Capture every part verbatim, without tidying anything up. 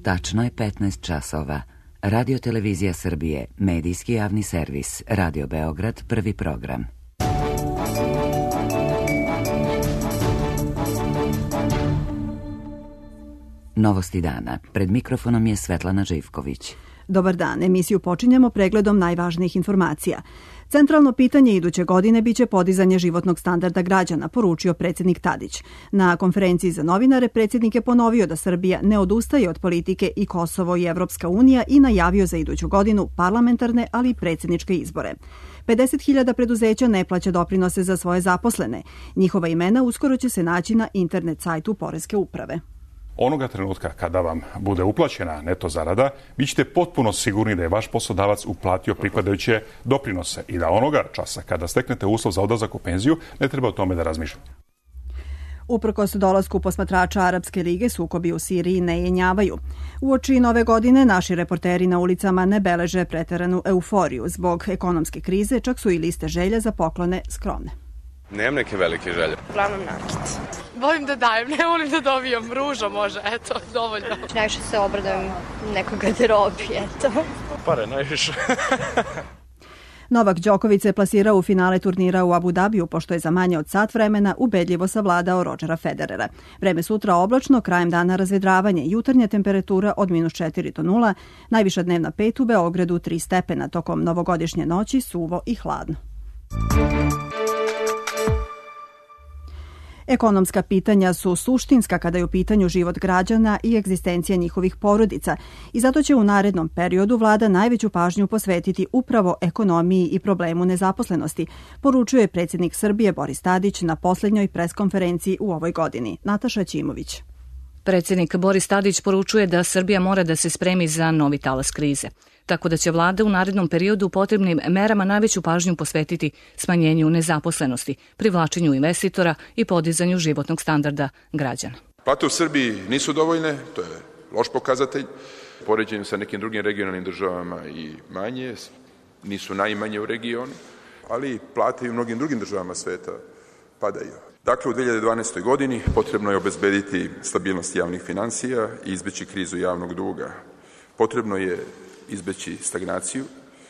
Tačno je petnaest časova. Radio Televizija Srbije, medijski javni servis, Radio Beograd, prvi program. Novosti dana. Pred mikrofonom je Svetlana Živković. Dobar dan. Emisiju počinjemo pregledom najvažnijih informacija. Centralno pitanje iduće godine biće podizanje životnog standarda građana, poručio predsjednik Tadić. Na konferenciji za novinare predsjednik je ponovio da Srbija ne odustaje od politike i Kosovo i Evropska unija i najavio za iduću godinu parlamentarne, ali i predsjedničke izbore. pedeset hiljada preduzeća ne plaća doprinose za svoje zaposlene. Njihova imena uskoro će se naći na internet sajtu Poreske uprave. Onoga trenutka kada vam bude uplaćena neto zarada, vi ćete potpuno sigurni da je vaš poslodavac uplatio pripadajuće doprinose i da onoga časa kada steknete uslov za odlazak u penziju, ne treba o tome da razmišljate. Uprkos dolasku posmatrača Arapske lige, sukobi u Siriji ne jenjavaju. Uoči nove godine naši reporteri na ulicama ne beleže preteranu euforiju. Zbog ekonomske krize čak su i liste želja za poklone skromne. Nemam neke velike želje. Uglavnom nakit. Volim da dajem, ne volim da dobijam. Ruža može, eto, dovoljno. Najviše se obradujem nekog garderobi, eto. Pare najviše. Novak Đoković se plasirao u finale turnira u Abu Dabiju, pošto je za manje od sat vremena ubedljivo savladao Rodgera Federera. Vreme sutra oblačno, krajem dana razvedravanje, jutarnja temperatura od minus četiri do nula, najviša dnevna pet u Beogradu, tri stepena, tokom novogodišnje noći suvo i hladno. Ekonomska pitanja su suštinska kada je u pitanju život građana i egzistencija njihovih porodica i zato će u narednom periodu vlada najveću pažnju posvetiti upravo ekonomiji i problemu nezaposlenosti, poručuje predsjednik Srbije Boris Tadić na posljednjoj preskonferenciji u ovoj godini. Nataša Ćimović. Predsjednik Boris Tadić poručuje da Srbija mora da se spremi za novi talas krize, tako da će vlada u narednom periodu potrebnim merama najveću pažnju posvetiti smanjenju nezaposlenosti, privlačenju investitora i podizanju životnog standarda građana. Plate u Srbiji nisu dovoljne, to je loš pokazatelj. Poređenju sa nekim drugim regionalnim državama i manje, nisu najmanje u regionu, ali plate i u mnogim drugim državama sveta padaju. Dakle, u dve hiljade dvanaestoj. godini potrebno je obezbediti stabilnost javnih finansija i izbeći krizu javnog duga. Potrebno je izbeći stagnaciju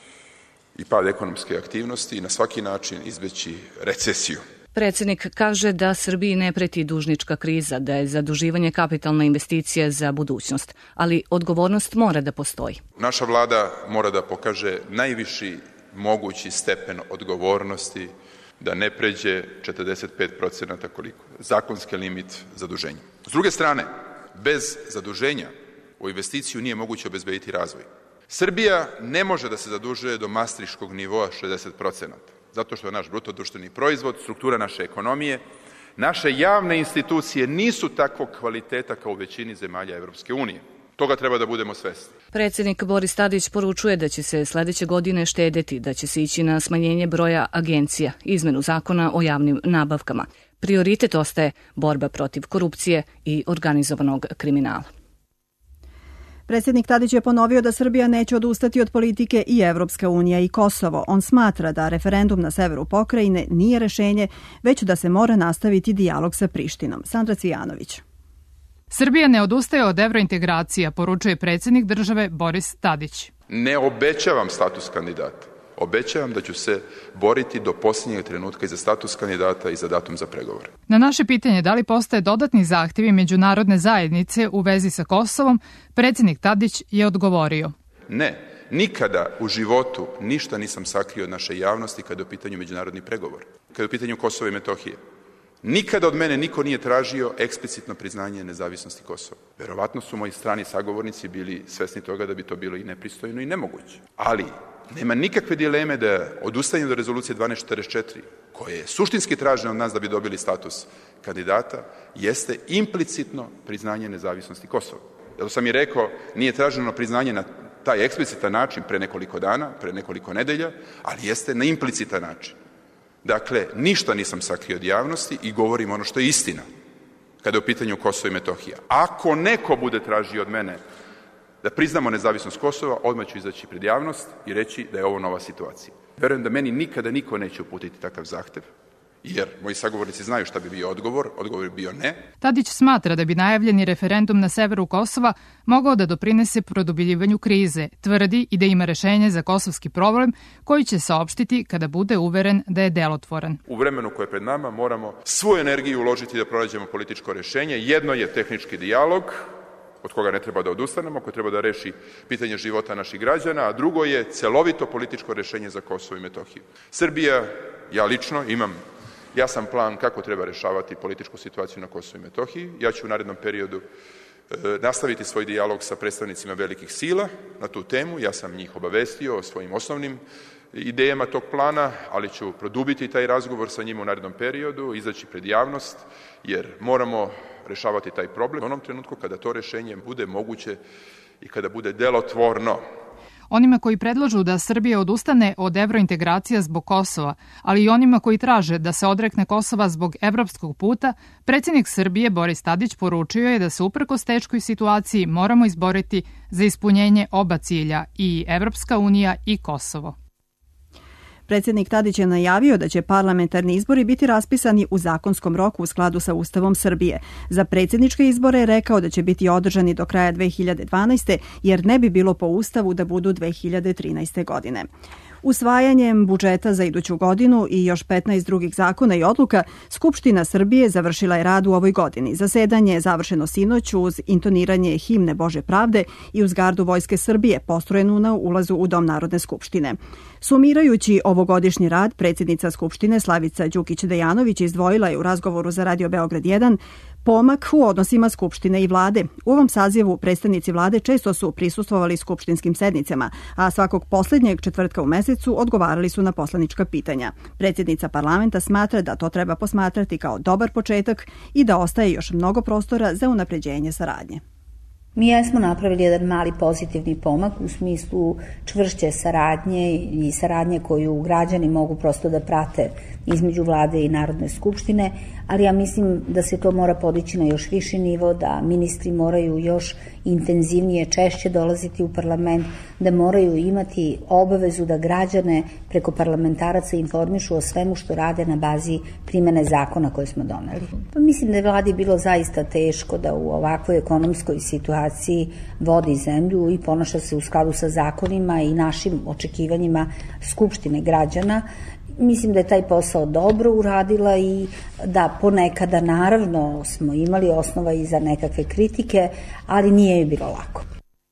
i pad ekonomske aktivnosti i na svaki način izbeći recesiju. Predsjednik kaže da Srbiji ne preti dužnička kriza, da je zaduživanje kapitalna investicija za budućnost, ali odgovornost mora da postoji. Naša vlada mora da pokaže najviši mogući stepen odgovornosti da ne pređe četrdeset pet procenata koliko zakonski limit zaduženja. S druge strane, bez zaduženja u investiciju nije moguće obezbediti razvoj. Srbija ne može da se zadužuje do mastriškog nivoa šezdeset procenata, zato što je naš bruto društveni proizvod, struktura naše ekonomije, naše javne institucije nisu takvog kvaliteta kao u većini zemalja Evropske unije. Toga treba da budemo svesni. Predsjednik Boris Tadić poručuje da će se sledeće godine štedeti, da će se ići na smanjenje broja agencija, izmenu zakona o javnim nabavkama. Prioritet ostaje borba protiv korupcije i organizovanog kriminala. Predsjednik Tadić je ponovio da Srbija neće odustati od politike i Evropska unija i Kosovo. On smatra da referendum na severu pokrajine nije rešenje, već da se mora nastaviti dijalog sa Prištinom. Sandra Cvijanović. Srbija ne odustaje od evrointegracija, poručuje predsjednik države Boris Tadić. Ne obećavam status kandidata. Obećavam da ću se boriti do posljednjeg trenutka i za status kandidata i za datum za pregovore. Na naše pitanje da li postoje dodatni zahtjevi međunarodne zajednice u vezi sa Kosovom, predsjednik Tadić je odgovorio. Ne, nikada u životu ništa nisam sakrio od naše javnosti kada je u pitanju međunarodni pregovor, kada je u pitanju Kosova i Metohije. Nikada od mene niko nije tražio eksplicitno priznanje nezavisnosti Kosova. Verovatno su moji strani sagovornici bili svesni toga da bi to bilo i nepristojno i nemoguće. Ali nema nikakve dileme da odustanje do rezolucije dvanaest četrdeset četiri, koje je suštinski traženo od nas da bi dobili status kandidata, jeste implicitno priznanje nezavisnosti Kosova. Zato sam i rekao, nije traženo priznanje na taj eksplicitan način pre nekoliko dana, pre nekoliko nedelja, ali jeste na implicitan način. Dakle, ništa nisam sakrio od javnosti i govorim ono što je istina kada je u pitanju Kosovo i Metohija. Ako neko bude tražio od mene da priznamo nezavisnost Kosova, odmah ću izaći pred javnost i reći da je ovo nova situacija. Verujem da meni nikada niko neće uputiti takav zahtev jer moji sagovornici znaju šta bi bio odgovor, odgovor bi bio ne. Tadić smatra da bi najavljeni referendum na severu Kosova mogao da doprinese produbljivanju krize, tvrdi i da ima rešenje za kosovski problem koji će saopštiti kada bude uveren da je delotvoran. U vremenu koje je pred nama moramo svu energiju uložiti da pronađemo političko rešenje. Jedno je tehnički dijalog, od koga ne treba da odustanemo, koji treba da reši pitanje života naših građana, a drugo je celovito političko rešenje za Kosovo i Metohiju. Srbija, ja lično imam jasan plan kako treba rešavati političku situaciju na Kosovu i Metohiji. Ja ću u narednom periodu e, nastaviti svoj dijalog sa predstavnicima velikih sila na tu temu. Ja sam njih obavestio o svojim osnovnim idejama tog plana, ali ću produbiti taj razgovor sa njima u narednom periodu, izaći pred javnost, jer moramo rešavati taj problem u onom trenutku kada to rešenje bude moguće i kada bude delotvorno. Onima koji predlažu da Srbija odustane od evrointegracija zbog Kosova, ali i onima koji traže da se odrekne Kosova zbog evropskog puta, predsjednik Srbije Boris Tadić poručio je da se uprkos teškoj situaciji moramo izboriti za ispunjenje oba cilja, i Evropska unija i Kosovo. Predsjednik Tadić je najavio da će parlamentarni izbori biti raspisani u zakonskom roku u skladu sa Ustavom Srbije. Za predsjedničke izbore je rekao da će biti održani do kraja dve hiljade dvanaeste. jer ne bi bilo po Ustavu da budu dve hiljade trinaeste. godine. Usvajanjem budžeta za iduću godinu i još petnaest drugih zakona i odluka, Skupština Srbije završila je rad u ovoj godini. Zasedanje je završeno sinoć uz intoniranje himne Bože pravde i uz gardu Vojske Srbije, postrojenu na ulazu u Dom Narodne skupštine. Sumirajući ovogodišnji rad, predsjednica Skupštine Slavica Đukić-Dejanović izdvojila je u razgovoru za Radio Beograd jedan pomak u odnosima Skupštine i vlade. U ovom sazivu predstavnici vlade često su prisustvovali skupštinskim sednicama, a svakog posljednjeg četvrtka u mesecu odgovarali su na poslanička pitanja. Predsjednica parlamenta smatra da to treba posmatrati kao dobar početak i da ostaje još mnogo prostora za unapređenje saradnje. Mi jesmo napravili jedan mali pozitivni pomak u smislu čvršće saradnje i saradnje koju građani mogu prosto da prate između vlade i Narodne skupštine, ali ja mislim da se to mora podići na još viši nivo, da ministri moraju još intenzivnije, češće dolaziti u parlament, da moraju imati obavezu da građane preko parlamentaraca informišu o svemu što rade na bazi primene zakona koje smo doneli. Pa mislim da je vladi bilo zaista teško da u ovakvoj ekonomskoj situaciji vodi zemlju i ponaša se u skladu sa zakonima i našim očekivanjima Skupštine građana. Mislim da je taj posao dobro uradila i da ponekada naravno smo imali osnova i za nekakve kritike, ali nije je bilo lako.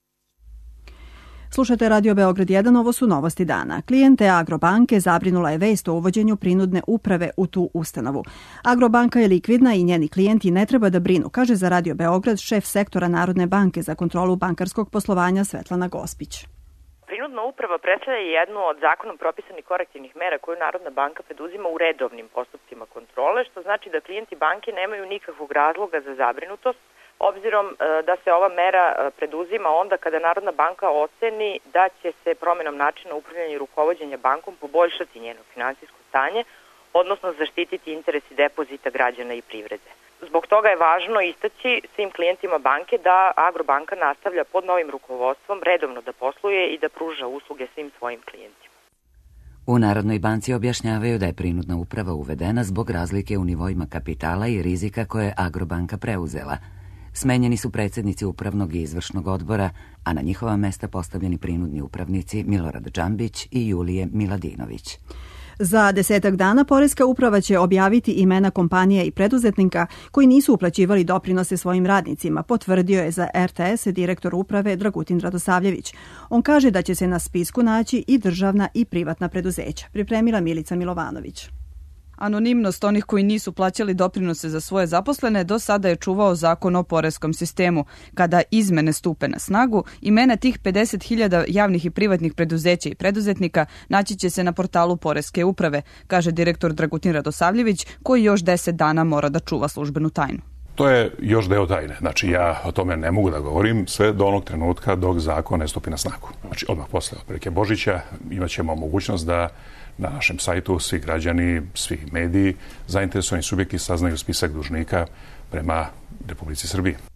Slušate Radio Beograd jedan, ovo su novosti dana. Klijente Agrobanke zabrinula je vest o uvođenju prinudne uprave u tu ustanovu. Agrobanka je likvidna i njeni klijenti ne treba da brinu, kaže za Radio Beograd šef sektora Narodne banke za kontrolu bankarskog poslovanja Svetlana Gospić. Prinudna uprava predstavlja jednu od zakonom propisanih korektivnih mera koju Narodna banka preduzima u redovnim postupcima kontrole, što znači da klijenti banke nemaju nikakvog razloga za zabrinutost, obzirom da se ova mera preduzima onda kada Narodna banka oceni da će se promjenom načina upravljanja i rukovođenja bankom poboljšati njeno finansijsko stanje, odnosno zaštititi interesi depozita građana i privrede. Zbog toga je važno istaći svim klijentima banke da Agrobanka nastavlja pod novim rukovodstvom redovno da posluje i da pruža usluge svim svojim klijentima. U Narodnoj banci objašnjavaju da je prinudna uprava uvedena zbog razlike u nivoima kapitala i rizika koje je Agrobanka preuzela. Smenjeni su predsjednici upravnog i izvršnog odbora, a na njihova mesta postavljeni prinudni upravnici Milorad Džambić i Julije Miladinović. Za desetak dana Poreska uprava će objaviti imena kompanija i preduzetnika koji nisu uplaćivali doprinose svojim radnicima, potvrdio je za R T S direktor uprave Dragutin Radosavljević. On kaže da će se na spisku naći i državna i privatna preduzeća. Pripremila Milica Milovanović. Anonimnost onih koji nisu plaćali doprinose za svoje zaposlene do sada je čuvao Zakon o poreskom sistemu. Kada izmene stupe na snagu, imena tih pedeset hiljada javnih i privatnih preduzeća i preduzetnika naći će se na portalu Poreske uprave, kaže direktor Dragutin Radosavljević, koji još deset dana mora da čuva službenu tajnu. To je još deo tajne. Znači, ja o tome ne mogu da govorim sve do onog trenutka dok zakon ne stupi na snagu. Znači, odmah posle otprilike Božića imat ćemo mogućnost da na našem sajtu svi građani, svi mediji, zainteresovani subjekti saznaju spisak dužnika prema Republici Srbiji.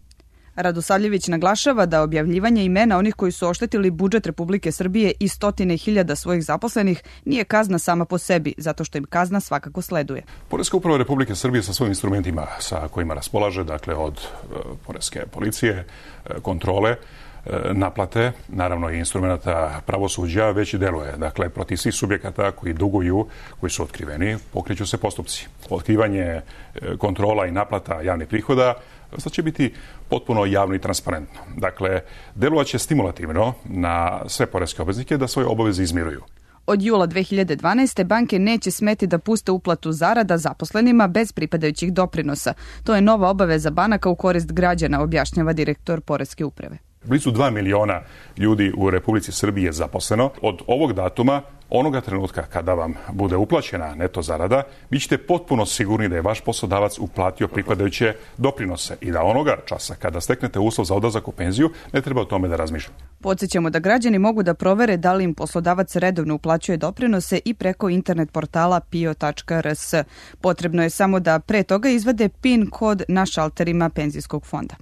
Radosavljević naglašava da objavljivanje imena onih koji su oštetili budžet Republike Srbije i stotine hiljada svojih zaposlenih nije kazna sama po sebi, zato što im kazna svakako sleduje. Poreska uprava Republike Srbije sa svojim instrumentima sa kojima raspolaže, dakle od e, poreske policije, e, kontrole, e, naplate, naravno i instrumenta pravosuđa, već i deluje. Dakle, protiv svih subjekata koji duguju, koji su otkriveni, pokreću se postupci. Otkrivanje, e, kontrola i naplata javnih prihoda sad će biti potpuno javno i transparentno. Dakle, delovaće stimulativno na sve poreske obveznike da svoje obaveze izmiruju. Od jula dve hiljade dvanaeste. banke neće smeti da puste uplatu zarada zaposlenima bez pripadajućih doprinosa. To je nova obaveza banaka u korist građana, objašnjava direktor Poreske uprave. Blizu dva miliona ljudi u Republici Srbiji je zaposleno. Od ovog datuma, onoga trenutka kada vam bude uplaćena neto zarada, vi ćete potpuno sigurni da je vaš poslodavac uplatio pripadajuće doprinose i da onoga časa kada steknete uslov za odlazak u penziju, ne treba o tome da razmišljate. Podsjećamo da građani mogu da provere da li im poslodavac redovno uplaćuje doprinose i preko internet portala pio tačka r s. Potrebno je samo da pre toga izvade PIN kod na šalterima penzijskog fonda.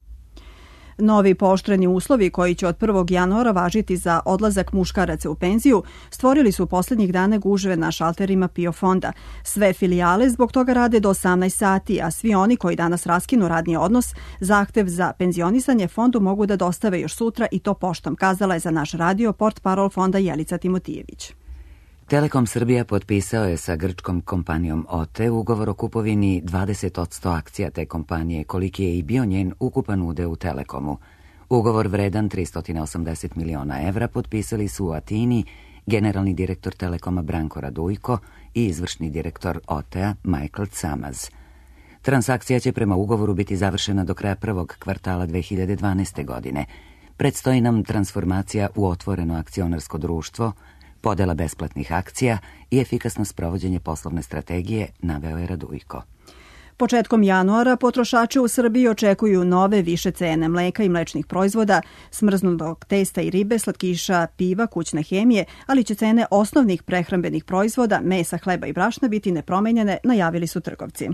Novi pooštreni uslovi koji će od prvog januara važiti za odlazak muškaraca u penziju stvorili su poslednjih dana gužve na šalterima PIO fonda. Sve filijale zbog toga rade do osamnaest sati, a svi oni koji danas raskinu radni odnos, zahtev za penzionisanje fondu mogu da dostave još sutra i to poštom, kazala je za naš radio portparol fonda Jelica Timotijević. Telekom Srbija potpisao je sa grčkom kompanijom O T E ugovor o kupovini dvadeset posto akcija te kompanije, koliki je i bio njen ukupan udeo u Telekomu. Ugovor vredan tristo osamdeset miliona evra potpisali su u Atini generalni direktor Telekoma Branko Radujko i izvršni direktor O T E-a Michael Camaz. Transakcija će prema ugovoru biti završena do kraja prvog kvartala dve hiljade dvanaeste. godine. Predstoji nam transformacija u otvoreno akcionarsko društvo, podela besplatnih akcija i efikasno sprovođenje poslovne strategije, naveo je Radujko. Početkom januara potrošači u Srbiji očekuju nove više cene mleka i mlečnih proizvoda, smrznutog testa i ribe, slatkiša, piva, kućne hemije, ali će cene osnovnih prehrambenih proizvoda, mesa, hleba i brašna biti nepromenjene, najavili su trgovci.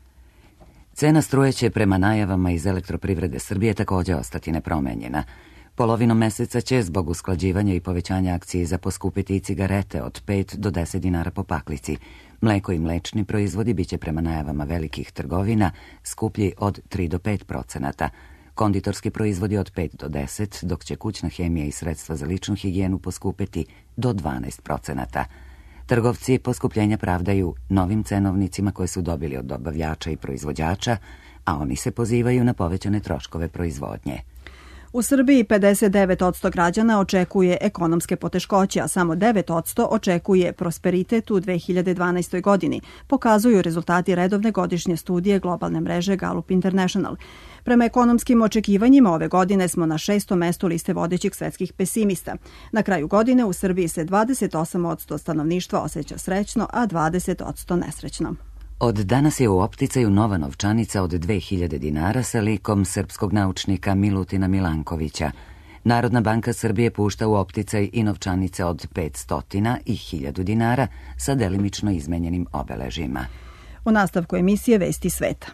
Cena struje će prema najavama iz Elektroprivrede Srbije također ostati nepromenjena. Polovinom meseca će zbog usklađivanja i povećanja akciza poskupiti i cigarete od pet do deset dinara po paklici. Mleko i mlečni proizvodi biće prema najavama velikih trgovina skuplji od tri do pet procenata. Konditorski proizvodi od pet do deset, dok će kućna hemija i sredstva za ličnu higijenu poskupiti do dvanaest procenata. Trgovci poskupljenja pravdaju novim cenovnicima koje su dobili od dobavljača i proizvođača, a oni se pozivaju na povećane troškove proizvodnje. U Srbiji pedeset devet posto građana očekuje ekonomske poteškoće, a samo devet posto očekuje prosperitet u dve hiljade dvanaestoj. godini, pokazuju rezultati redovne godišnje studije globalne mreže Gallup International. Prema ekonomskim očekivanjima ove godine smo na šestom mestu liste vodećih svetskih pesimista. Na kraju godine u Srbiji se dvadeset osam posto stanovništva osjeća srećno, a dvadeset posto nesrećno. Od danas je u opticaju nova novčanica od dve hiljade dinara sa likom srpskog naučnika Milutina Milankovića. Narodna banka Srbije pušta u opticaj i novčanice od petsto i hiljadu dinara sa delimično izmenjenim obeležima. U nastavku emisije Vesti sveta.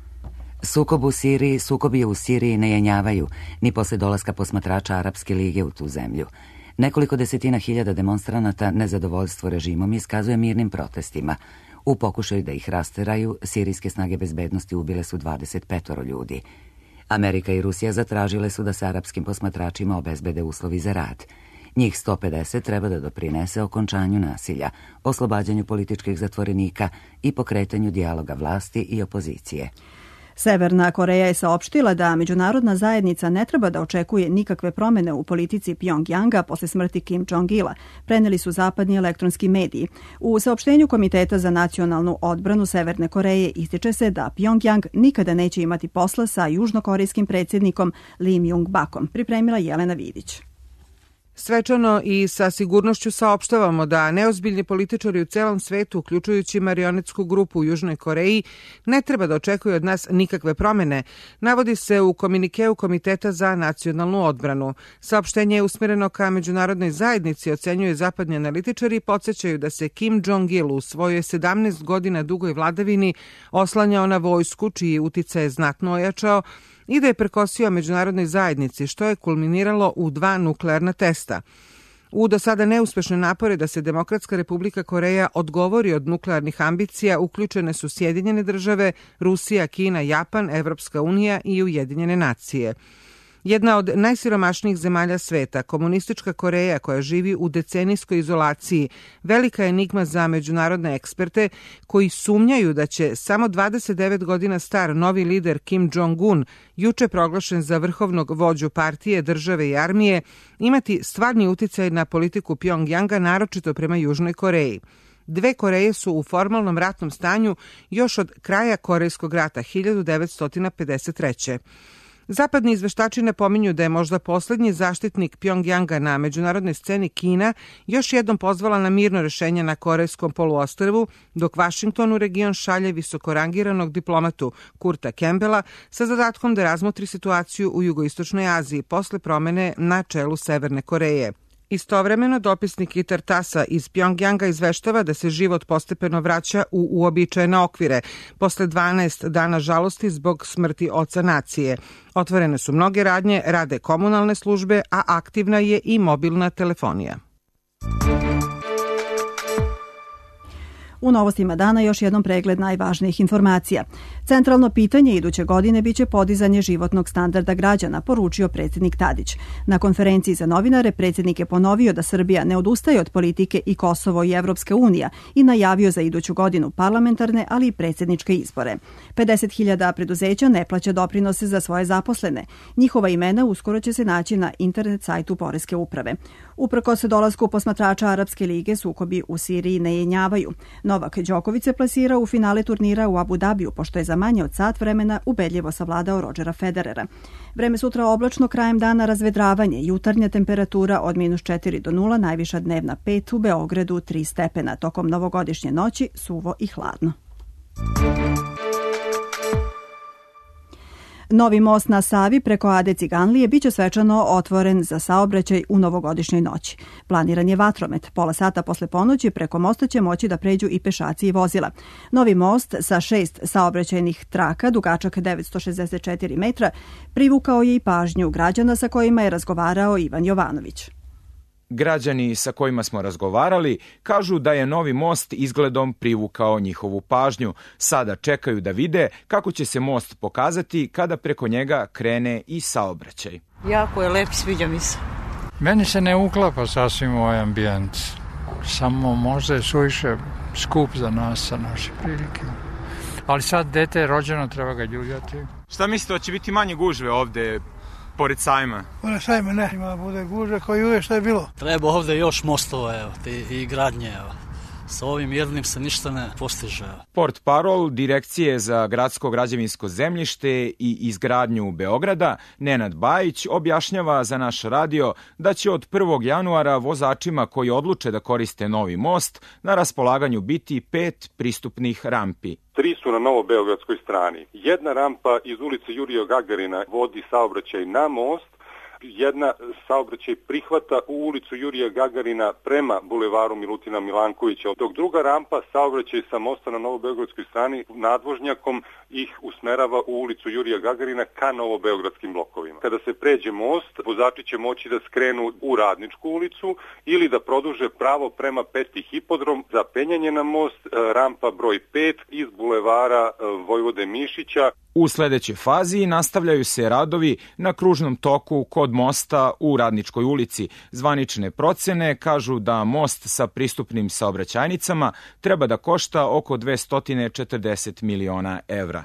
Sukob u Siriji, sukobi u Siriji ne jenjavaju, ni posle dolaska posmatrača Arapske lige u tu zemlju. Nekoliko desetina hiljada demonstranata nezadovoljstvo režimom iskazuje mirnim protestima. U pokušaju da ih rasteraju, sirijske snage bezbednosti ubile su dvadeset pet ljudi. Amerika i Rusija zatražile su da se arapskim posmatračima obezbede uslovi za rad. Njih sto pedeset treba da doprinese okončanju nasilja, oslobađanju političkih zatvorenika i pokretanju dijaloga vlasti i opozicije. Severna Koreja je saopštila da međunarodna zajednica ne treba da očekuje nikakve promene u politici Pjongjanga posle smrti Kim Jong-ila, preneli su zapadni elektronski mediji. U saopštenju Komiteta za nacionalnu odbranu Severne Koreje ističe se da Pjongjang nikada neće imati posla sa južnokorejskim predsjednikom Lim Jung-bakom, pripremila Jelena Vidić. Svečano i sa sigurnošću saopštavamo da neozbiljni političari u celom svetu, uključujući marionetsku grupu u Južnoj Koreji, ne treba da očekuju od nas nikakve promene, navodi se u komunikeu Komiteta za nacionalnu odbranu. Saopštenje je usmjereno ka međunarodnoj zajednici, ocenjuju zapadni analitičari i podsjećaju da se Kim Jong-il u svojoj sedamnaest godina dugoj vladavini oslanjao na vojsku, čiji uticaj je znatno ojačao, i da je prekosio međunarodnoj zajednici, što je kulminiralo u dva nuklearna testa. U do sada neuspešne napore da se Demokratska Republika Koreja odgovori od nuklearnih ambicija uključene su Sjedinjene države, Rusija, Kina, Japan, Evropska unija i Ujedinjene nacije. Jedna od najsiromašnijih zemalja sveta, komunistička Koreja koja živi u decenijskoj izolaciji, velika enigma za međunarodne eksperte koji sumnjaju da će samo dvadeset devet godina star novi lider Kim Jong-un, juče proglašen za vrhovnog vođu partije, države i armije, imati stvarni uticaj na politiku Pjongjanga, naročito prema Južnoj Koreji. Dve Koreje su u formalnom ratnom stanju još od kraja Korejskog rata hiljadu devetsto pedeset treće. Zapadni izveštači napominju da je možda poslednji zaštitnik Pjongjanga na međunarodnoj sceni Kina još jednom pozvala na mirno rešenje na Korejskom poluostrvu, dok Vašington u region šalje visokorangiranog diplomatu Kurta Campbella sa zadatkom da razmotri situaciju u jugoistočnoj Aziji posle promene na čelu Severne Koreje. Istovremeno, dopisnik Itar Tasa iz Pjongjanga izveštava da se život postepeno vraća u uobičajene okvire, posle dvanaest dana žalosti zbog smrti oca nacije. Otvorene su mnoge radnje, rade komunalne službe, a aktivna je i mobilna telefonija. U novostima dana još jednom pregled najvažnijih informacija. Centralno pitanje iduće godine biće podizanje životnog standarda građana, poručio predsjednik Tadić. Na konferenciji za novinare predsjednik je ponovio da Srbija ne odustaje od politike i Kosovo i Evropska unija i najavio za iduću godinu parlamentarne, ali i predsjedničke izbore. pedeset hiljada preduzeća ne plaća doprinose za svoje zaposlene. Njihova imena uskoro će se naći na internet sajtu Poreske uprave. Uprkos dolasku posmatrača Arapske lige, sukobi u Siriji ne jenjavaju. Novak Đoković se plasirao u finale turnira u Abu Dabiju, pošto je za manje od sat vremena ubedljivo savladao Rodgera Federera. Vreme sutra oblačno, krajem dana razvedravanje, jutarnja temperatura od minus četiri do nula, najviša dnevna pet, u Beogradu tri stepena. Tokom novogodišnje noći suvo i hladno. Novi most na Savi preko Ade Ciganlije biće svečano otvoren za saobraćaj u novogodišnjoj noći. Planiran je vatromet. Pola sata posle ponoći preko mosta će moći da pređu i pešaci i vozila. Novi most sa šest saobraćajnih traka, dugačak devetsto šezdeset četiri metra, privukao je i pažnju građana sa kojima je razgovarao Ivan Jovanović. Građani sa kojima smo razgovarali kažu da je novi most izgledom privukao njihovu pažnju. Sada čekaju da vide kako će se most pokazati kada preko njega krene i saobraćaj. Jako je lep, sviđa mi se. Meni se ne uklapa sasvim u ovaj ambijent. Samo možda je suviše skup za nas sa naše prilike. Ali sad dete je rođeno, treba ga ljuljati. Šta mislite, hoće biti manje gužve ovde pored sajma? Pored sajma ne, ima bude gužve koji uvijek što je bilo. Treba ovde još mostova, evo, i gradnje, evo. Sa ovim jednim se ništa ne postiže. Port parol Direkcije za gradsko građevinsko zemljište i izgradnju Beograda, Nenad Bajić, objašnjava za naš radio da će od prvog januara vozačima koji odluče da koriste novi most na raspolaganju biti pet pristupnih rampi. Tri su na novobeogradskoj strani. Jedna rampa iz ulice Jurija Gagarina vodi saobraćaj na most, jedna saobraćaj prihvata u ulicu Jurija Gagarina prema bulevaru Milutina Milankovića, dok druga rampa saobraćaj sa mosta na novobeogradskoj strani nadvožnjakom ih usmerava u ulicu Jurija Gagarina ka novobeogradskim blokovima. Kada se pređe most, vozači će moći da skrenu u Radničku ulicu ili da produže pravo prema Peti hipodrom za penjanje na most, rampa broj pet iz bulevara Vojvode Mišića. U sledećoj fazi nastavljaju se radovi na kružnom toku kod mosta u Radničkoj ulici. Zvanične procene kažu da most sa pristupnim saobraćajnicama treba da košta oko dvesta četrdeset miliona evra.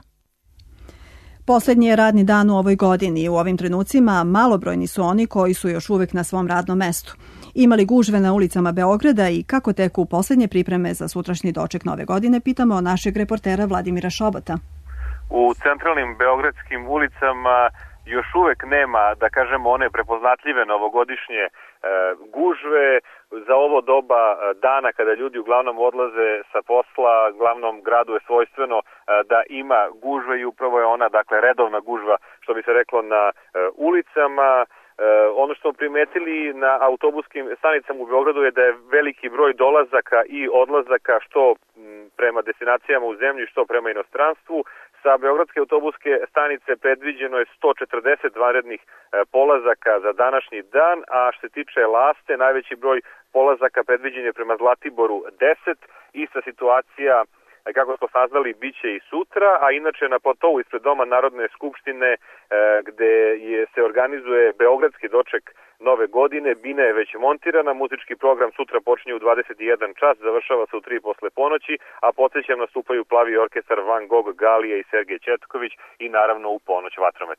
Poslednji je radni dan u ovoj godini i u ovim trenucima malobrojni su oni koji su još uvek na svom radnom mestu. Ima li gužve na ulicama Beograda i kako teku poslednje pripreme za sutrašnji doček nove godine, pitamo našeg reportera Vladimira Šobota. U centralnim beogradskim ulicama još uvek nema, da kažemo, one prepoznatljive novogodišnje e, gužve. Za ovo doba dana kada ljudi uglavnom odlaze sa posla, glavnom gradu je svojstveno e, da ima gužve i upravo je ona, dakle, redovna gužva, što bi se reklo, na e, ulicama. E, ono što smo primetili na autobuskim stanicama u Beogradu je da je veliki broj dolazaka i odlazaka što prema destinacijama u zemlji, što prema inostranstvu. Sa beogradske autobuske stanice predviđeno je sto četrdeset vanrednih polazaka za današnji dan, a što se tiče Laste, najveći broj polazaka predviđen je prema Zlatiboru deset. Ista situacija, kako smo saznali, bit će i sutra, a inače na platovu ispred Doma Narodne skupštine gde je, se organizuje beogradski doček nove godine, bina je već montirana, muzički program sutra počinje u dvadeset i jedan čas, završava se u tri posle ponoći, a podsjećam nastupaju Plavi orkestar Van Gogh, Galija i Sergej Četković i naravno u ponoć Vatromet.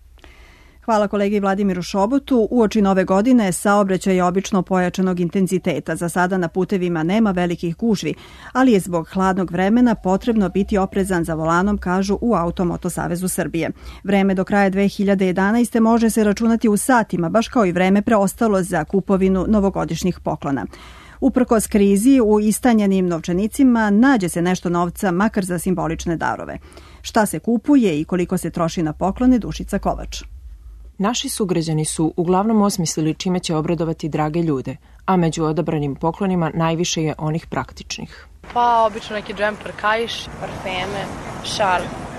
Hvala kolegi Vladimiru Šobotu. Uoči nove godine saobraćaj je obično pojačanog intenziteta. Za sada na putevima nema velikih gužvi, ali je zbog hladnog vremena potrebno biti oprezan za volanom, kažu u Automoto Savezu Srbije. Vreme do kraja dve hiljade jedanaeste. može se računati u satima, baš kao i vreme preostalo za kupovinu novogodišnjih poklona. Uprkos krizi, u istanjenim novčanicima nađe se nešto novca, makar za simbolične darove. Šta se kupuje i koliko se troši na poklone, Dušica Kovač. Naši sugrađani su uglavnom osmislili čime će obradovati drage ljude, a među odabranim poklonima najviše je onih praktičnih. Pa, obično neki džemper, kaiš, parfeme, šal.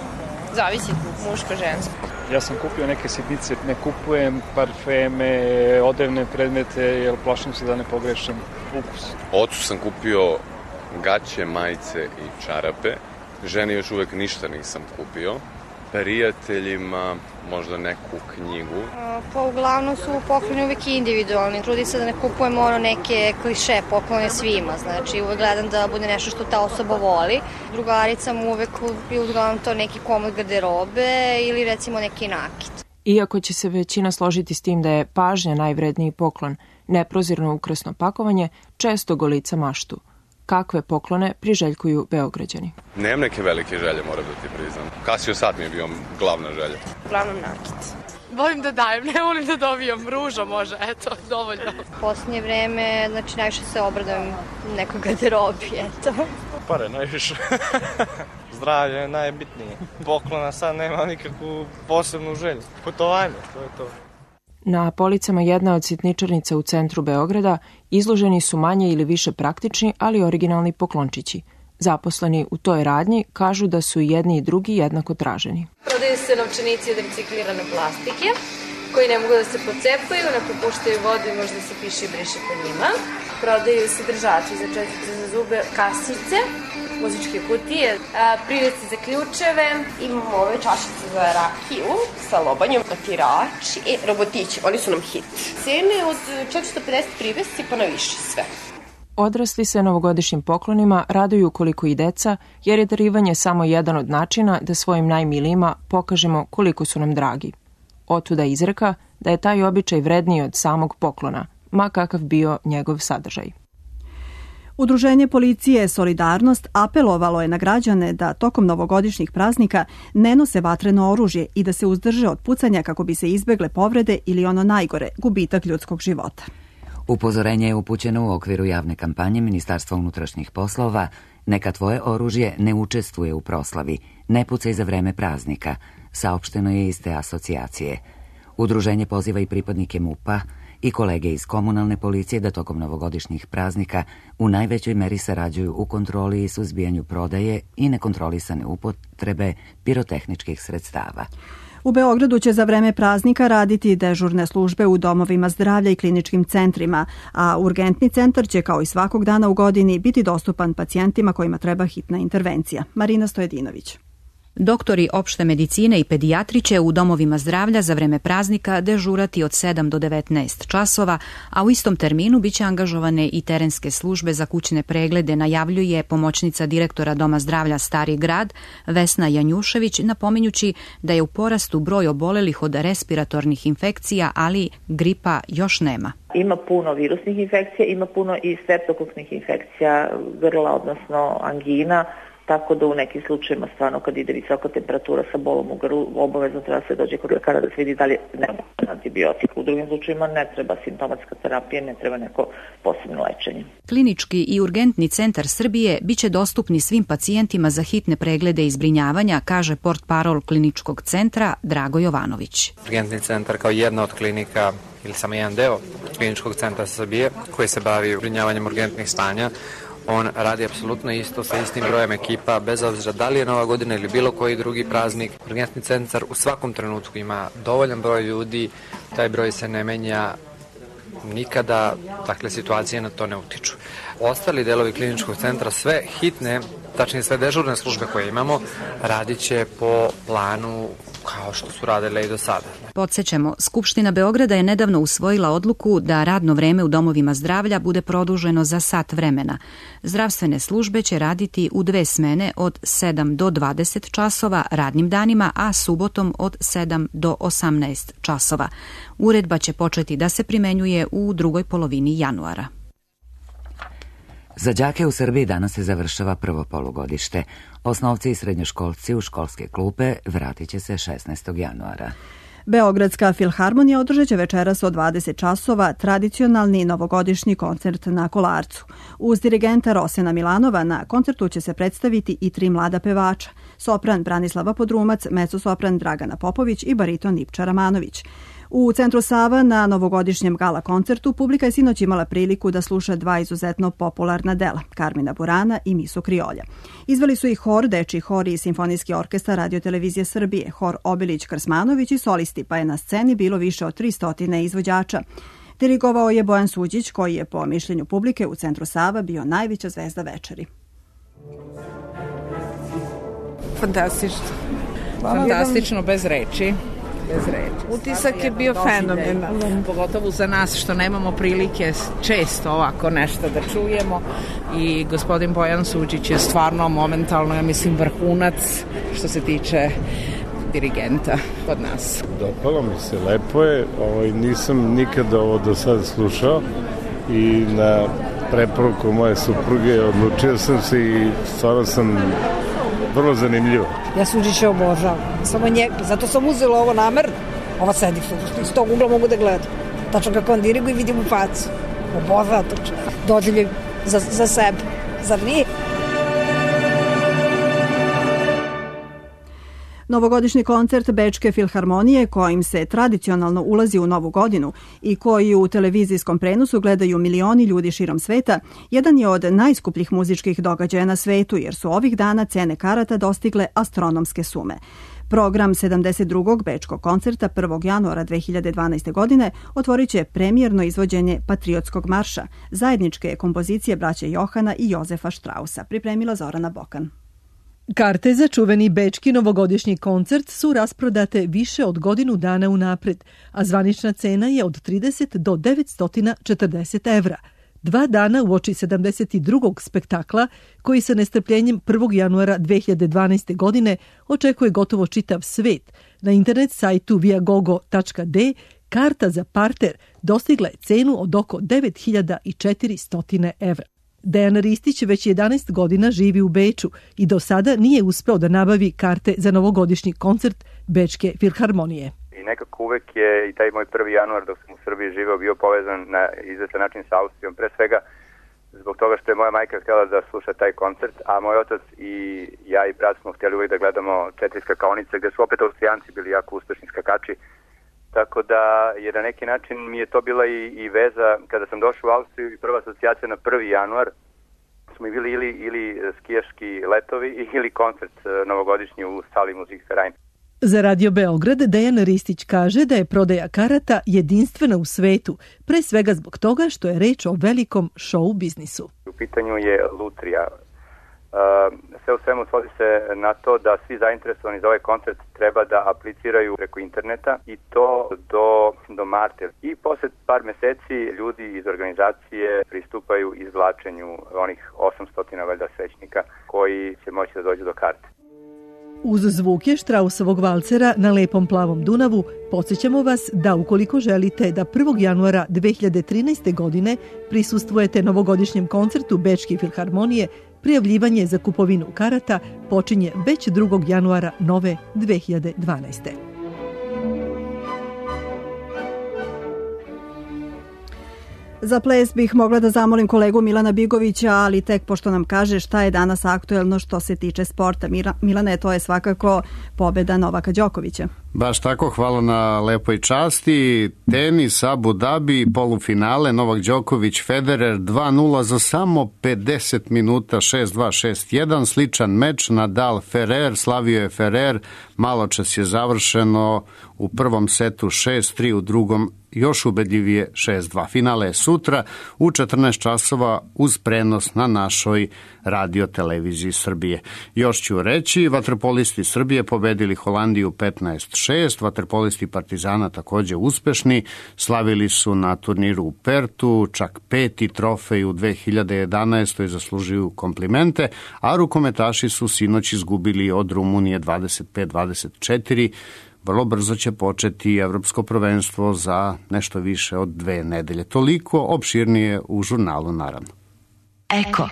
Zavisi muško, žensko. Ja sam kupio neke sitnice, ne kupujem parfeme, odevne predmete, jer plašim se da ne pogrešam ukus. Ocu sam kupio gaće, majice i čarape. Ženi još uvek ništa nisam kupio. Prijateljima možda neku knjigu. Pa uglavnom su pokloni uvek individualni. Trudi se da ne kupujemo ono neke kliše poklone svima. Znači uvek gledam da bude nešto što ta osoba voli. Drugaricam uvek je uglavnom to neki komad garderobe ili recimo neki nakit. Iako će se većina složiti s tim da je pažnja najvredniji poklon, neprozirno ukrasno pakovanje često golica maštu. Kakve poklone priželjkuju Beograđani? Nemam neke velike želje, moram da ti priznam. Casio sat mi je bio glavna želja. Uglavnom nakit. Volim da dajem, ne volim da dobijam. Ruža može, eto, dovoljno. U posljednje vreme, znači najviše se obradujem nekoj garderobi, eto. Pare najviše. Zdravlje je najbitnije. Poklona sad nema nikakvu posebnu želju. Putovanje, to je to. Na policama jedna od sitničarnica u centru Beograda izloženi su manje ili više praktični, ali originalni poklončići. Zaposleni u toj radnji kažu da su i jedni i drugi jednako traženi. Prodaju se novčanici od reciklirane plastike, koji ne mogu da se pocepaju, ne propuštaju vodu i možda se piše i briše po njima. Prodaju se držači za čestice za zube, kasice, muzičke kutije, privesci za ključeve. Imamo ove čašice za rakiju sa lobanjom, otirač i robotići. Oni su nam hit. Cene od četiristo pedeset privesci pa na više sve. Odrasli se novogodišnjim poklonima raduju koliko i deca, jer je darivanje samo jedan od načina da svojim najmilijima pokažemo koliko su nam dragi. Otuda izreka da je taj običaj vredniji od samog poklona, ma kakav bio njegov sadržaj. Udruženje policije Solidarnost apelovalo je na građane da tokom novogodišnjih praznika ne nose vatreno oružje i da se uzdrže od pucanja kako bi se izbegle povrede ili ono najgore, gubitak ljudskog života. Upozorenje je upućeno u okviru javne kampanje Ministarstva unutrašnjih poslova Neka tvoje oružje ne učestvuje u proslavi, ne pucaj za vreme praznika, saopšteno je iz te asocijacije. Udruženje poziva i pripadnike MUP-a i kolege iz komunalne policije da tokom novogodišnjih praznika u najvećoj meri sarađuju u kontroli i suzbijanju prodaje i nekontrolisane upotrebe pirotehničkih sredstava. U Beogradu će za vreme praznika raditi dežurne službe u domovima zdravlja i kliničkim centrima, a urgentni centar će kao i svakog dana u godini biti dostupan pacijentima kojima treba hitna intervencija. Marina Stojedinović. Doktori opšte medicine i pedijatri će u domovima zdravlja za vreme praznika dežurati od sedam do devetnaest časova, a u istom terminu biće angažovane i terenske službe za kućne preglede, najavljuje pomoćnica direktora Doma zdravlja Stari grad Vesna Janjušević, napominjući da je u porastu broj obolelih od respiratornih infekcija, ali gripa još nema. Ima puno virusnih infekcija, ima puno i streptokoknih infekcija grla, odnosno angina, tako da u nekim slučajima stvarno kad ide visoka temperatura sa bolom u grlu, obavezno treba se dođe kod lekara da se vidi da li nema antibiotika. U drugim slučajima ne treba simptomatska terapija, ne treba neko posebno lečenje. Klinički i urgentni centar Srbije biće dostupni svim pacijentima za hitne preglede i zbrinjavanja, kaže portparol kliničkog centra Drago Jovanović. Urgentni centar kao jedna od klinika ili samo jedan deo kliničkog centra Srbije koji se bavi zbrinjavanjem urgentnih stanja On radi apsolutno isto sa istim brojem ekipa, bez obzira da li je Nova godina ili bilo koji drugi praznik. Urgentni centar u svakom trenutku ima dovoljan broj ljudi, taj broj se ne menja nikada, dakle situacije na to ne utiču. Ostali delovi kliničkog centra, sve hitne, tačnije sve dežurne službe koje imamo, radit će po planu kao što su radile i do sada. Podsećamo, Skupština Beograda je nedavno usvojila odluku da radno vreme u domovima zdravlja bude produženo za sat vremena. Zdravstvene službe će raditi u dve smene od sedam do dvadeset časova radnim danima, a subotom od sedam do osamnaest časova. Uredba će početi da se primenjuje u drugoj polovini januara. Za đake u Srbiji danas se završava prvo polugodište. Osnovci i srednjoškolci u školske klupe vratit će se šesnaestog januara. Beogradska filharmonija održat će večeras od dvadeset časova tradicionalni novogodišnji koncert na Kolarcu. Uz dirigenta Rosena Milanova na koncertu će se predstaviti i tri mlada pevača, sopran Branislava Podrumac, mezosopran Dragana Popović i bariton Nipča Ramanović. U Centru Sava na novogodišnjem gala koncertu publika je sinoć imala priliku da sluša dva izuzetno popularna dela, Karmina Burana i Misu Kriolja. Izveli su ih hor, dečiji hor i simfonijski orkestar Radio-televizije Srbije, hor Obilić Krsmanović i solisti, pa je na sceni bilo više od tristo izvođača. Dirigovao je Bojan Suđić, koji je po mišljenju publike u Centru Sava bio najveća zvezda večeri. Fantastično. Fantastično, bez reči. Bez reči. Utisak je bio fenomenalan, pogotovo za nas što nemamo prilike često ovako nešto da čujemo, i gospodin Bojan Suđić je stvarno momentalno, ja mislim, vrhunac što se tiče dirigenta kod nas. Dopalo mi se, lepo je, ovaj, nisam nikada ovo do sada slušao i na preporuku moje supruge odlučio sam se i stvarno sam vrlo zanimljivo. Ja Suđića obožavam. Samo njega, zato sam uzela ovo namerno. Ova sedišta, iz tog ugla mogu da gledam. Tačno kako on diriguje i vidim u facu. Obožavam to. Doživljaj za, za sebe. Zar nije? Novogodišnji koncert Bečke filharmonije, kojim se tradicionalno ulazi u novu godinu i koji u televizijskom prenosu gledaju milioni ljudi širom sveta, jedan je od najskupljih muzičkih događaja na svetu, jer su ovih dana cene karata dostigle astronomske sume. Program sedamdeset drugog Bečkog koncerta prvog januara dve hiljade dvanaeste. godine otvorit će premijerno izvođenje Patriotskog marša, zajedničke kompozicije braće Johana i Jozefa Štrausa, pripremila Zorana Bokan. Karte za čuveni bečki novogodišnji koncert su rasprodate više od godinu dana unapred, a zvanična cena je od trideset do devetsto četrdeset evra. Dva dana uoči sedamdeset drugog spektakla, koji sa nestrpljenjem prvog januara dve hiljade dvanaeste. godine očekuje gotovo čitav svet. Na internet sajtu viagogo tačka de karta za parter dostigla je cenu od oko devet hiljada četiristo evra. Dejan Ristić već jedanaest godina živi u Beču i do sada nije uspeo da nabavi karte za novogodišnji koncert Bečke filharmonije. I nekako uvek je i taj moj prvi januar dok sam u Srbiji živeo bio povezan na izvestan način sa Austrijom, pre svega zbog toga što je moja majka htjela da sluša taj koncert, a moj otac i ja i brat smo htjeli uvek da gledamo četiri skakaonice, gde su opet Austrijanci bili jako uspešni skakači. Tako da je na neki način mi je to bila i, i veza kada sam došao u Austriju i prva asocijacija na prvi januar smo bili ili, ili skijaški letovi ili koncert novogodišnji u sali Musikverein. Za Radio Beograd Dejan Ristić kaže da je prodaja karata jedinstvena u svetu, pre svega zbog toga što je reč o velikom show biznisu. U pitanju je lutrija. Sve u svemu svodi se na to da svi zainteresovani za ovaj koncert treba da apliciraju preko interneta i to do, do marta. I posle par meseci ljudi iz organizacije pristupaju izvlačenju onih osamsto valjda svećnika koji će moći da dođu do karte. Uz zvuke Štrausovog valcera na lepom plavom Dunavu podsjećamo vas da ukoliko želite da prvog januara dve hiljade trinaeste. godine prisustvujete novogodišnjem koncertu Bečke filharmonije, prijavljivanje za kupovinu karata počinje već drugog januara nove dve hiljade dvanaeste. Za ples bih mogla da zamolim kolegu Milana Bigovića, ali tek pošto nam kaže šta je danas aktuelno što se tiče sporta. Milane, to je svakako pobeda Novaka Đokovića. Baš tako, hvala na lepoj časti. Tenis, Abu Dhabi, polufinale, Novak Đoković, Federer dva nula za samo pedeset minuta, šest dva, šest jedan, sličan meč, Nadal, Ferrer, slavio je Ferrer, malo čas je završeno u prvom setu šest tri, u drugom još ubedljivije šest dva. Finale je sutra u četrnaest časova uz prenos na našoj radio televiziji Srbije. Još ću reći, vaterpolisti Srbije pobedili Holandiju petnaest šest, vaterpolisti Partizana takođe uspešni, slavili su na turniru u Pertu, čak peti trofej u dve hiljade jedanaestoj zaslužuju komplimente, a rukometaši su sinoć izgubili od Rumunije dvadeset pet dvadeset četiri. Vrlo brzo će početi evropsko prvenstvo za nešto više od dve nedelje. Toliko, opširnije u žurnalu naravno. Eko.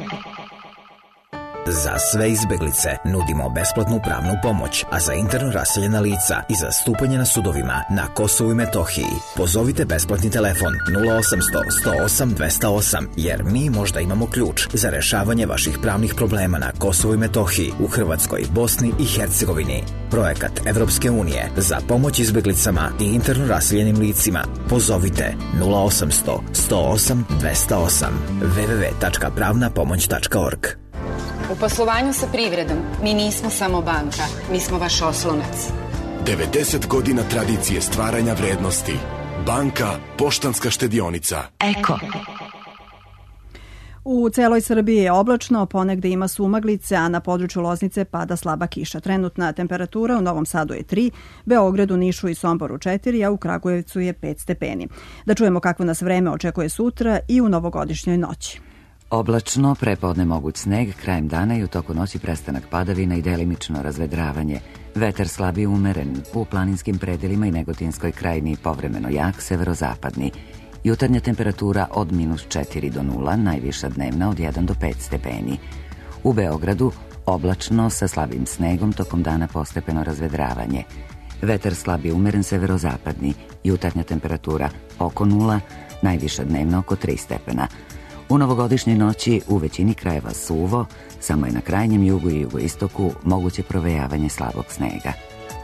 Za sve izbeglice nudimo besplatnu pravnu pomoć, a za interno raseljena lica i za stupanje na sudovima na Kosovu i Metohiji pozovite besplatni telefon nula osamsto, sto osam, dvesta osam, jer mi možda imamo ključ za rešavanje vaših pravnih problema na Kosovu i Metohiji, u Hrvatskoj, Bosni i Hercegovini. Projekat Evropske unije za pomoć izbeglicama i interno raseljenim licima. Pozovite nula osamsto, sto osam, dvesta osam, w w w tačka pravna pomoć tačka org. U poslovanju sa privredom mi nismo samo banka, mi smo vaš oslonac. devedeset godina tradicije stvaranja vrednosti. Banka Poštanska štedionica. Eko. U celoj Srbiji je oblačno, ponegde ima sumaglice, a na području Loznice pada slaba kiša. Trenutna temperatura u Novom Sadu je tri, Beogradu, Nišu i Somboru četiri, a u Kragujevcu je pet stepeni. Da čujemo kakvo nas vreme očekuje sutra i u novogodišnjoj noći. Oblačno, prepodne moguć sneg, krajem dana i u toku noći prestanak padavina i delimično razvedravanje. Vetar slab i umeren, u planinskim predelima i Negotinskoj krajini povremeno jak, severozapadni. Jutarnja temperatura od minus četiri do nula, najviša dnevna od jedan do pet stepeni. U Beogradu oblačno sa slabim snegom, tokom dana postepeno razvedravanje. Vetar slab i umeren, severozapadni, jutarnja temperatura oko nula, najviša dnevna oko tri stepena. U novogodišnjoj noći u većini krajeva suvo, samo je na krajnjem jugu i jugoistoku moguće provejavanje slabog snega.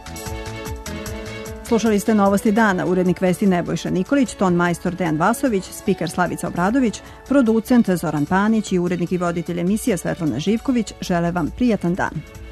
Slušali ste Novosti dana, urednik vesti Nebojša Nikolić, ton majstor Dejan Vasović, spiker Slavica Obradović, producent Zoran Panić i urednik i voditelj emisije Svetlana Živković žele vam prijatan dan.